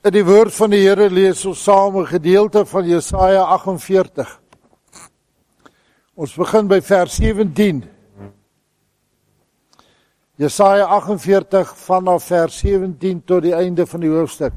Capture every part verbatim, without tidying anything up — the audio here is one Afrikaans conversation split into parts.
In die woord van die Here lees ons saam 'n gedeelte van Jesaja agt en veertig. Ons begin by vers sewentien. Jesaja agt en veertig vanaf vers sewentien tot die einde van die hoofstuk.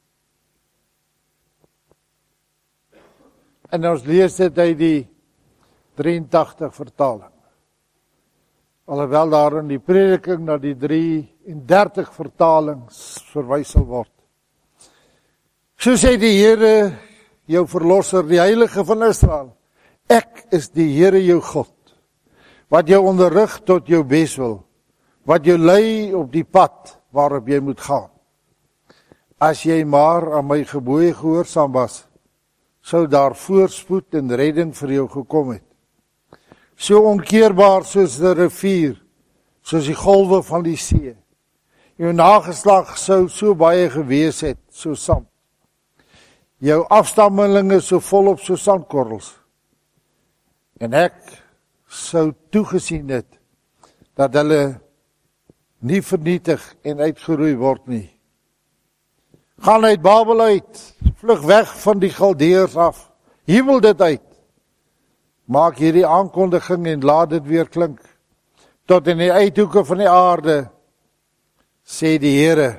En ons lees dit uit die drieëntagtig vertaling. Alhoewel daar in die prediking na die drieëndertig vertalings verwys sal word. So sê die Here, jou verlosser, die Heilige van Israel, ek is die Here jou God, wat jou onderrig tot jou beswil, wat jou lei op die pad waarop jy moet gaan. As jy maar aan my gebooie gehoorsaam was, sou daar voorspoed en redding vir jou gekom het. So onkeerbaar soos die rivier, soos die golwe van die see. Jou nageslag sou so baie gewees het, so sand. Jou afstammelinge so volop so sandkorrels. En ek sou toegesien het, dat hulle nie vernietig en uitgeroei word nie. Gaan uit Babel uit, vlug weg van die Galdeërs af, huwel dit uit. Maak hierdie aankondiging en laat dit weer klink, tot in die uithoeke van die aarde, sê die Here.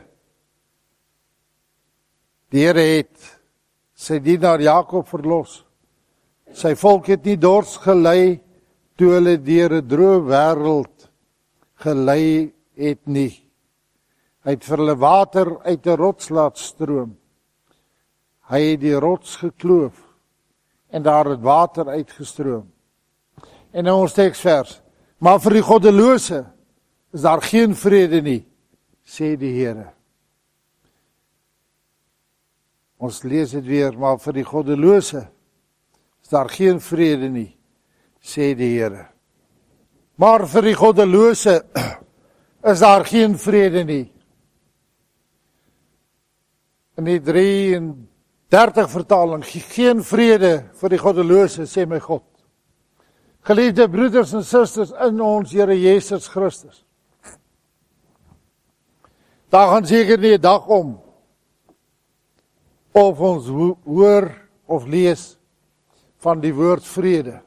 Die Here het sy dienaar Jakob verlos. Sy volk het nie dors gelei, toe hulle deur 'n droë wêreld gelei het nie. Hy het vir hulle water uit 'n rots laat stroom. Hy het die rots gekloof, en daar het water uitgestroom. En nou ons teksvers, maar vir die goddelose is daar geen vrede nie, sê die Here. Ons lees dit weer, maar vir die goddelose is daar geen vrede nie, sê die Here. Maar vir die goddelose is daar geen vrede nie. In die drieëndertig vertaling, geen vrede vir die goddelose, sê my God. Geliefde broeders en susters in ons Here Jesus Christus. Daar gaan seker nie 'n dag om, of ons hoor of lees van die woord vrede.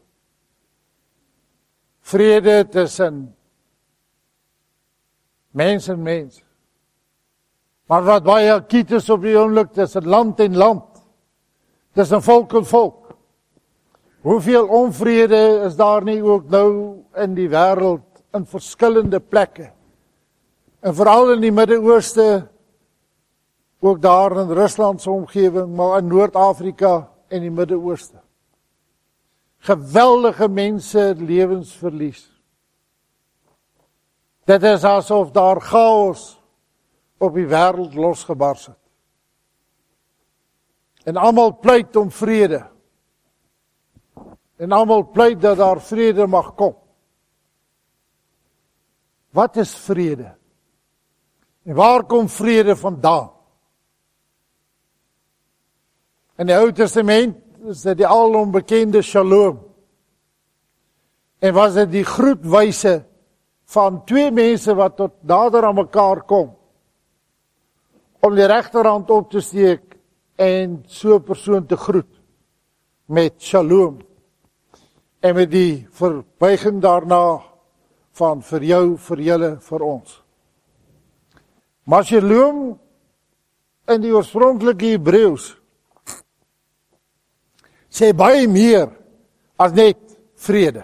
Vrede tussen mens en mens. Maar wat baie akiet is op die oomblik tussen land en land. Tussen volk en volk. Hoeveel onvrede is daar nie ook nou in die wêreld, in verskillende plekke. En veral in die Midde-Ooste, ook daar in Rusland se omgewing, maar in Noord-Afrika en die Midde-Ooste. Geweldige mense lewensverlies. Dit is asof daar chaos op die wêreld losgebars het. En almal pleit om vrede. En almal pleit dat daar vrede mag kom. Wat is vrede? En waar kom vrede vandaan? In die Ou Testament is dit die alom bekende Shalom. En was dit die groetwyse van twee mense wat tot nader aan mekaar kom, om die regterhand op te steek en so 'n persoon te groet met Shalom. En met die verbuiging daarna van vir jou, vir julle, vir ons. Maar Shalom in die oorspronklike Hebreëus sê baie meer as net vrede.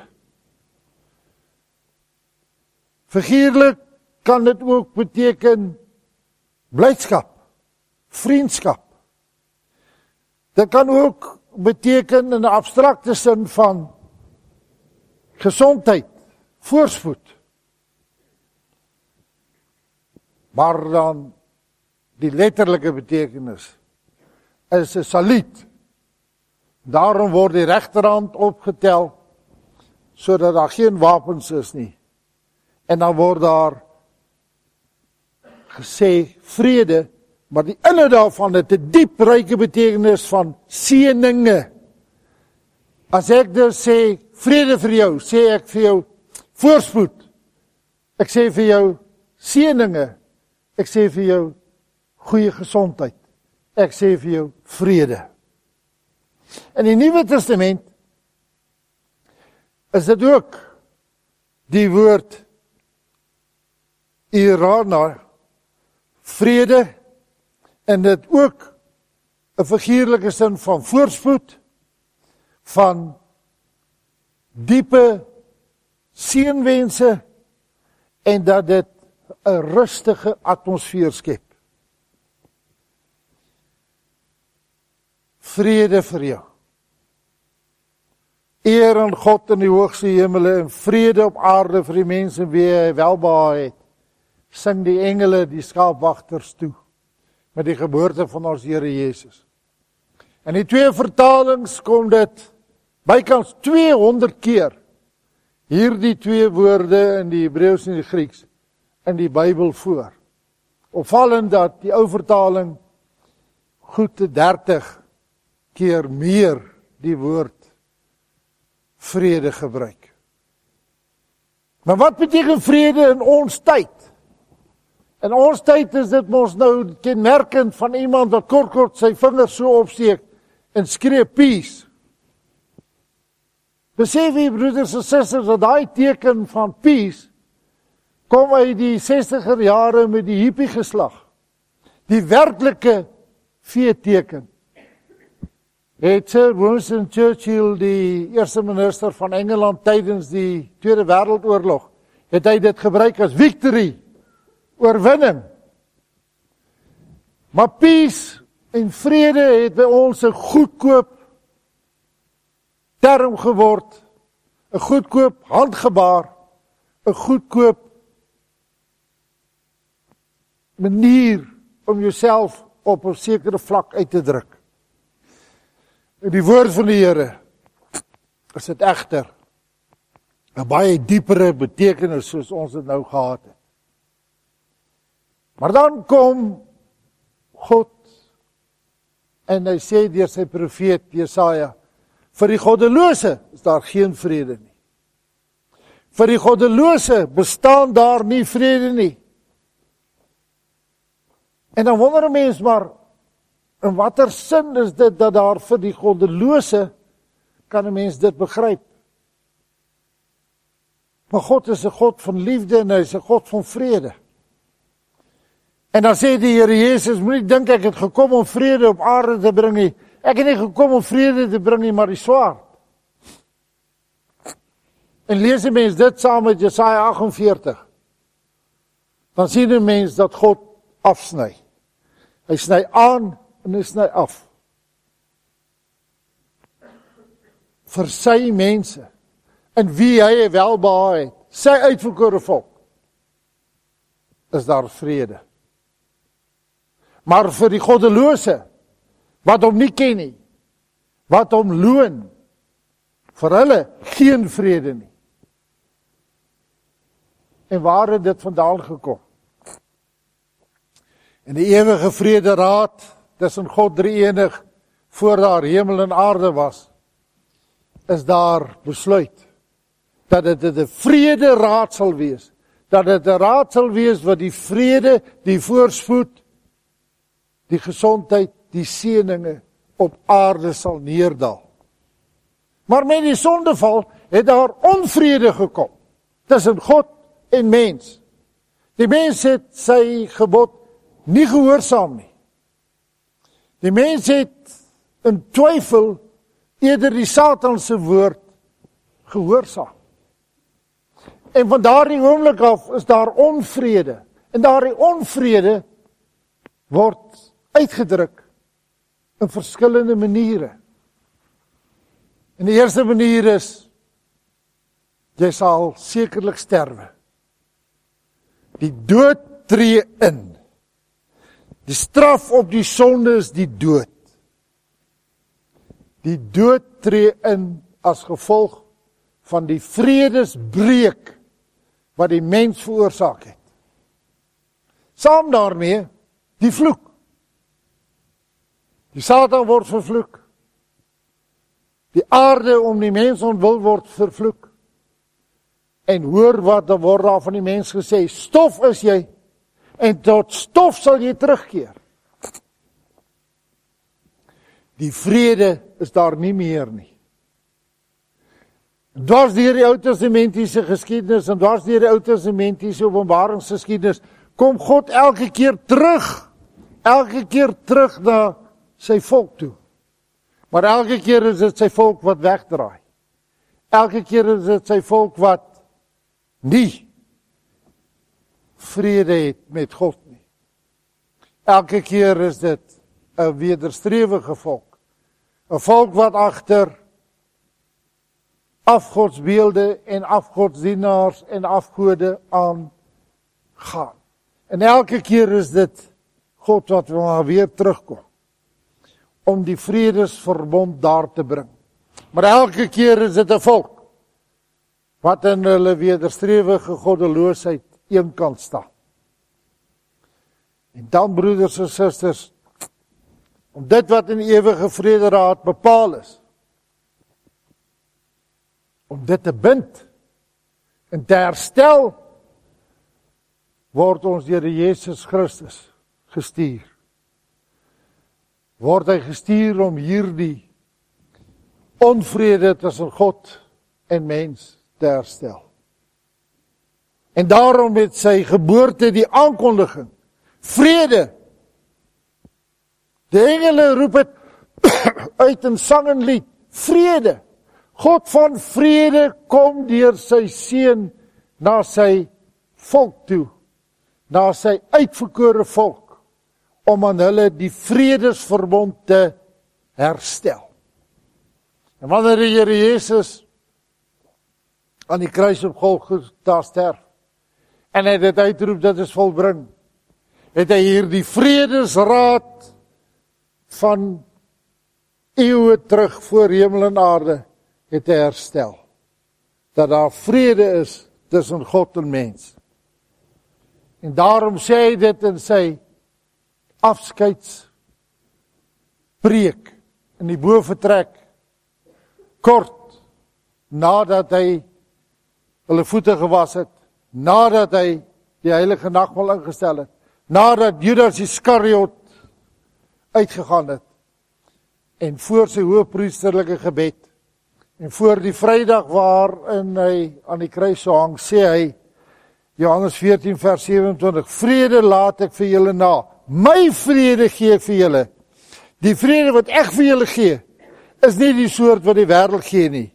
Figuurlik kan dit ook beteken blydskap, vriendskap. Dit kan ook beteken in 'n abstrakte sin van gesondheid, voorspoed. Maar dan die letterlike betekenis is 'n saluut. Daarom word die regterhand opgetel, sodat daar geen wapens is nie. En dan word daar gesê vrede, maar die inhoud daarvan het 'n diep ryke betekenis van seëninge. As ek dus sê vrede vir jou, sê ek vir jou voorspoed. Ek sê vir jou seëninge. Ek sê vir jou goeie gesondheid ek sê vir jou, vrede. In die Nuwe Testament is dit ook die woord irana, vrede, en dit ook 'n figuurlike sin van voorspoed, van diepe seënwense, en dat dit 'n rustige atmosfeer skep. Vrede vir jou. Eer aan God in die hoogste hemele en vrede op aarde vir die mense wie hy welbehae het. Sing die engele die skaapwagters toe met die geboorte van ons Here Jesus. In die twee vertalings kom dit bykans tweehonderd keer. Hierdie twee woorde in die Hebreëus en die Grieks in die Bybel voor. Opvallend dat die ou vertaling goed te dertig keer meer die woord vrede gebruik. Maar wat beteken vrede in ons tyd? In ons tyd is dit mos nou kenmerkend van iemand wat kort kort sy vingers so opsteek en skree peace. Besef jy, broeders en susters, dat daai teken van peace kom uit die sestiger jare met die hippie geslag. Die werklike veeteken. Het Sir Winston Churchill, die eerste minister van Engeland tydens die Tweede Wêreldoorlog, het hy dit gebruik as victory, oorwinning. Maar peace en vrede het by ons 'n goedkoop term geword, 'n goedkoop handgebaar, 'n goedkoop manier om jouself op 'n sekere vlak uit te druk. In die woord van die Here is dit egter 'n baie diepere betekenis soos ons dit nou gehad het. Maar dan kom God en hy sê deur sy profeet Jesaja, vir die goddelose is daar geen vrede nie. Vir die goddelose bestaan daar nie vrede nie. En dan wonder 'n mens maar, in watter sin is dit dat daar vir die goddelose, kan 'n mens dit begryp? Maar God is 'n God van liefde en hy is 'n God van vrede. En dan sê die Here Jesus, moenie dink ek het gekom om vrede op aarde te bring nie. Ek het nie gekom om vrede te bring nie, maar die swaard. En lees 'n mens dit saam met Jesaja agt en veertig. Dan sien 'n mens dat God afsny. Hy sny aan en hy sny af. Vir sy mense, in wie hy welbehae het, sy uitverkore volk, is daar vrede. Maar vir die goddelose, wat hom nie ken nie, wat hom loon, vir hulle geen vrede nie. En waar het dit vandaan gekom? In die ewige vrede raad, tussen God drie-enig, voor daar hemel en aarde was, is daar besluit, dat dit 'n vrede raad sal wees, dat dit 'n raad sal wees wat die vrede, die voorspoed, die gesondheid, die seëninge op aarde sal neerdal. Maar met die sondeval het daar onvrede gekom tussen God en mens. Die mens het sy gebod nie gehoorsaam nie. Die mens het in twyfel eerder die Satan se woord gehoorsaam. En van daardie oomblik af is daar onvrede. En daardie onvrede word uitgedruk in verskillende maniere. En die eerste manier is, jy sal sekerlik sterwe. Die dood tree in. Die straf op die sonde is die dood. Die dood tree in as gevolg van die vredesbreuk wat die mens veroorsaak het. Saam daarmee die vloek. Die Satan word vervloek. Die aarde om die mens ontwil word vervloek. En hoor wat dan word daar van die mens gesê, stof is jy, en tot stof sal jy terugkeer. Die vrede is daar nie meer nie. Dwars deur die Ou Testamentiese geskiedenis en dwars deur die Ou Testamentiese openbaringsgeskiedenis kom God elke keer terug, elke keer terug na sy volk toe. Maar elke keer is dit sy volk wat wegdraai. Elke keer is dit sy volk wat nie vrede het met God nie. Elke keer is dit 'n wederstrewige volk. 'n Volk wat agter afgodsbeelde en afgodsdienaars en afgode aangaan. En elke keer is dit God wat maar weer terugkom om die vredesverbond daar te bring. Maar elke keer is dit 'n volk wat in hulle wederstrewige goddeloosheid eenkant staan. En dan, broeders en susters, om dit wat in ewige vrederaad bepaal is, om dit te bind en te herstel, word ons deur die Jesus Christus gestuur. Word hy gestuur om hierdie onvrede tussen God en mens te herstel. En daarom met sy geboorte die aankondiging, vrede. Die engele roep het uit in sang en lied, vrede. God van vrede kom deur sy seun na sy volk toe, na sy uitverkore volk, om aan hulle die vredesverbond te herstel. En wanneer die Here Jesus aan die kruis op Golgotha sterf, en hy dit uitroep, dit is volbring, het hy hier die vredesraad van eeue terug voor hemel en aarde het hy herstel. Dat daar vrede is tussen God en mens. En daarom sê hy dit in sy afskeidspreek in die boventrek, kort nadat hy hulle voete gewas het, nadat hy die heilige nagmaal ingestel het, nadat Judas Iskariot uitgegaan het, en voor sy hoëpriesterlike gebed, en voor die Vrydag waarin hy aan die kruis sou hang, sê hy, Johannes veertien vers sewenentwintig, vrede laat ek vir julle na, my vrede gee ek vir julle. Die vrede wat ek vir julle gee, is nie die soort wat die wêreld gee nie.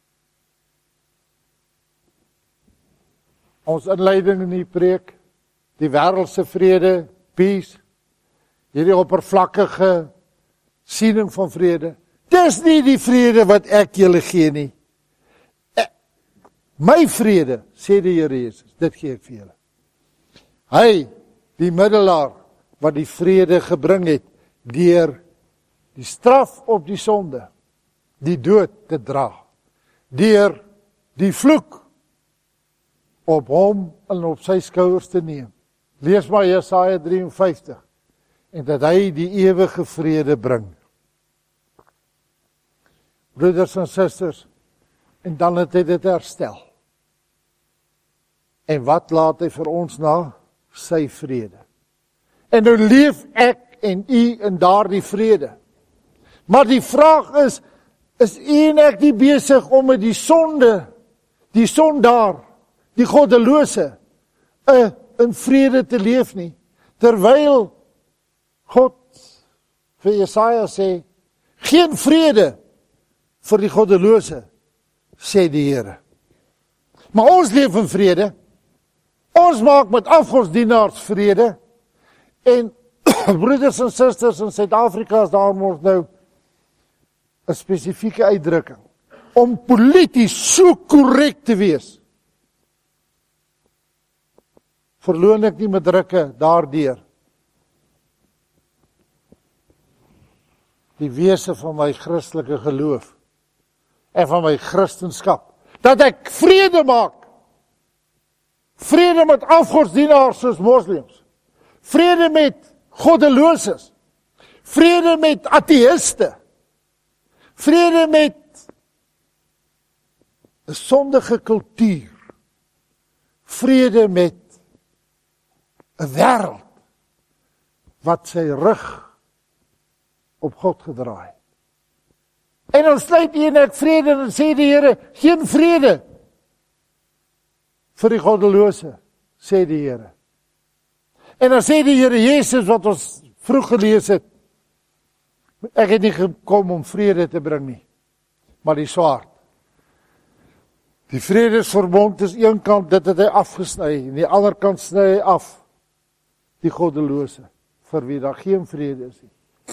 Ons inleiding in die preek, die wêreldse vrede, peace, hierdie oppervlakkige siening van vrede, dis nie die vrede wat ek julle gee nie. My vrede, sê die Here Jesus, dit gee ek vir julle. Hy, die middelaar, wat die vrede gebring het, deur die straf op die sonde, die dood te dra, deur die vloek op hom en op sy skouers te neem. Lees maar Jesaja drie en vyftig, en dat hy die ewige vrede bring. Broeders en susters, en dan het hy dit herstel. En wat laat hy vir ons na? Sy vrede. En nou leef ek en u in daardie vrede. Maar die vraag is, is u en ek nie besig om met die sonde, die sondaar, die goddelose, uh, in vrede te leef nie? Terwyl God vir Jesaja sê, geen vrede vir die goddelose, sê die Here. Maar ons leef in vrede. Ons maak met afgodsdienaars vrede. En broeders en susters in Suid-Afrika is daar mos nou 'n spesifieke uitdrukking om polities so korrek te wees. Verloon ek nie met drukke daardeur die wese van my Christelike geloof en van my Christenskap, dat ek vrede maak. Vrede met afgodsdienaars soos moslems. Vrede met goddeloses. Vrede met ateïste. Vrede met 'n sondige kultuur. Vrede met 'n wêreld wat sy rug op God gedraai. En dan sluit een ek vrede en dan sê die Here, geen vrede vir die goddelose, sê die Here. En dan sê die Here Jesus wat ons vroeg gelees het, ek het nie gekom om vrede te bring nie, maar die swaard. Die vredesverbond is een kant, dit het hy afgesny, en die ander kant sny hy af, die goddelose, vir wie daar geen vrede is nie.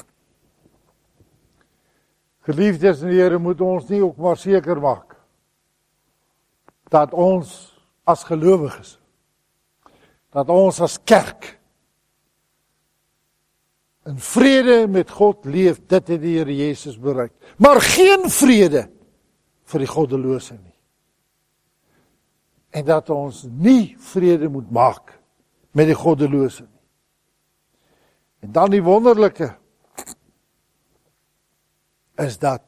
Geliefdes in die Here, moet ons nie ook maar seker maak, dat ons as gelowiges, dat ons as kerk, in vrede met God leef, dit het die Here Jesus bereik. Maar geen vrede vir die goddelose nie. En dat ons nie vrede moet maak met die goddelose nie. En dan die wonderlike is dat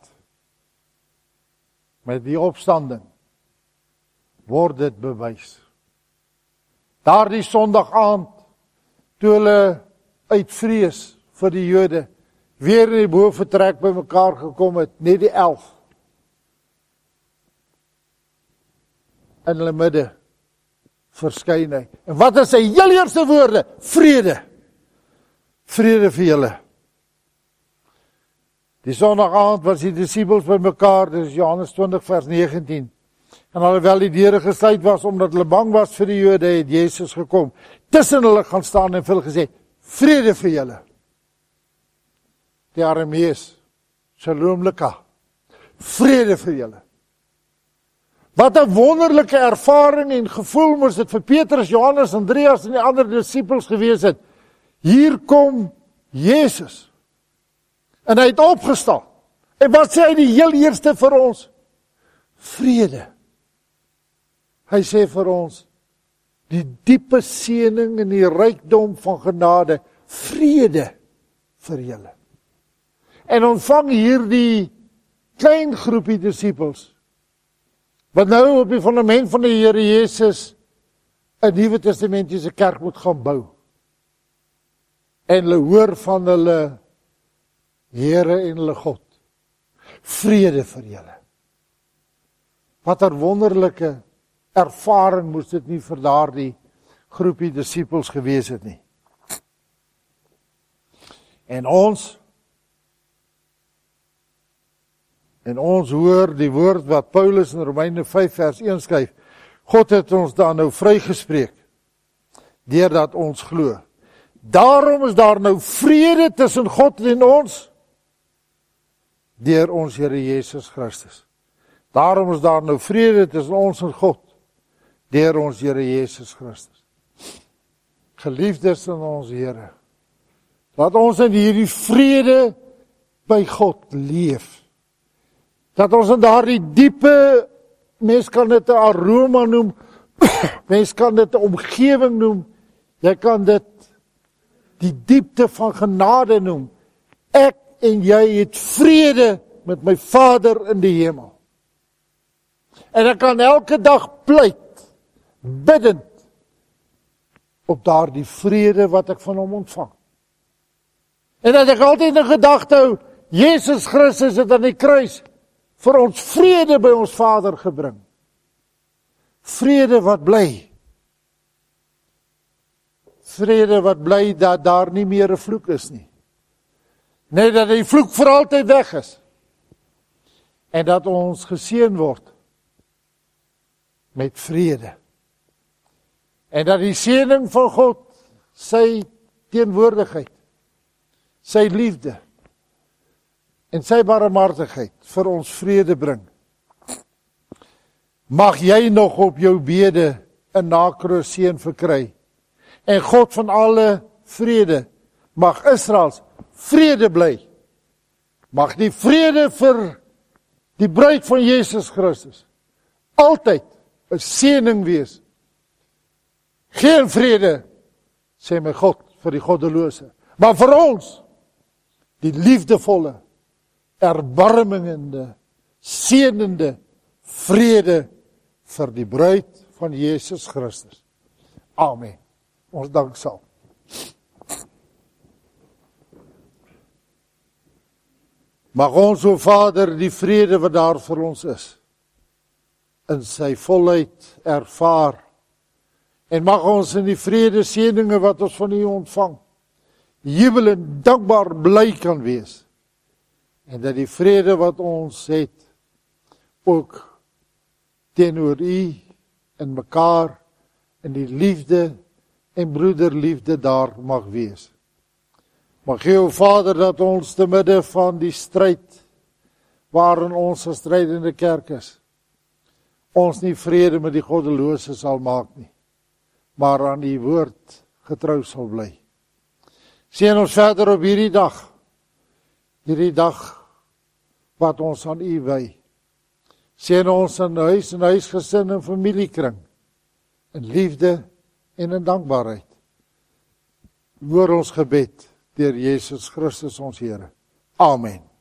met die opstanding word dit bewys. Daardie Sondag aand, toe hulle uit vrees vir die Jode weer in die boventrek by mekaar gekom het, net die elf. In hulle midde verskyn hy. En wat is sy heel eerste woorde? Vrede. Vrede vir julle. Die Sondag aand was die disippels by mekaar, dit is Johannes twintig vers negentien. En alhoewel die deure gesluit was, omdat hulle bang was vir die Jode, het Jesus gekom. Tussen hulle gaan staan en vir hulle gesê, vrede vir julle. Die Aramees, Shalom Leka, vrede vir julle. Wat 'n wonderlike ervaring en gevoel moes dit vir Petrus, Johannes, Andreas en die ander disippels gewees het. Hier kom Jesus. En hy het opgestaan. En wat sê hy die heel eerste vir ons? Vrede. Hy sê vir ons, die diepe seëning en die rykdom van genade, vrede vir julle. En ontvang hier die klein groepie disippels, wat nou op die fundament van die Here Jesus 'n Nuwe Testamentiese kerk moet gaan bou. En hulle hoor van hulle Here en hulle God. Vrede vir julle. Wat 'n wonderlike ervaring moes dit nie vir daardie groepie disippels gewees het nie. En ons En ons hoor die woord wat Paulus in Romeine vyf vers een skryf. God het ons daar nou vrygespreek, deurdat ons glo. Daarom is daar nou vrede tussen God en ons, deur ons Here Jesus Christus. Daarom is daar nou vrede tussen ons en God, deur ons Here Jesus Christus. Geliefdes in ons Here, laat ons in hierdie vrede by God leef. Dat ons in daardie diepe, mens kan dit 'n aroma noem, mens kan dit 'n omgewing noem, jy kan dit die diepte van genade noem. Ek en jy het vrede met my Vader in die hemel. En ek kan elke dag pleit, biddend, op daardie vrede wat ek van hom ontvang. En dat ek altyd in gedagte hou, Jesus Christus het aan die kruis vir ons vrede by ons Vader gebring. Vrede wat bly. Vrede wat bly dat daar nie meer 'n vloek is nie. Net dat die vloek vir altyd weg is. En dat ons geseën word met vrede. En dat die seëning van God, sy teenwoordigheid, sy liefde en sy barmhartigheid vir ons vrede bring. Mag jy nog op jou bede 'n nakroos seën verkry. En God van alle vrede, mag Israels vrede bly. Mag die vrede vir die bruid van Jesus Christus altyd 'n seëning wees. Geen vrede, sê my God, vir die goddelose, maar vir ons, die liefdevolle, erbarmingende, seënende vrede vir die bruid van Jesus Christus. Amen. Ons dank sal. Mag ons, o Vader, die vrede wat daar vir ons is, in sy volheid ervaar. En mag ons in die vrede seëninge wat ons van U ontvang, jubel en dankbaar bly kan wees. En dat die vrede wat ons het, ook teenoor U en mekaar, in die liefde en broederliefde daar mag wees. Mag U, o Vader, dat ons te midde van die stryd, waarin ons 'n strydende kerk is, ons nie vrede met die goddelose sal maak nie, maar aan U woord getrou sal bly. Seën ons verder op hierdie dag, hierdie dag wat ons aan U wy. Seën ons in huis en huisgesin en familiekring, in liefde en in dankbaarheid. Hoor ons gebed deur Jesus Christus ons Here. Amen.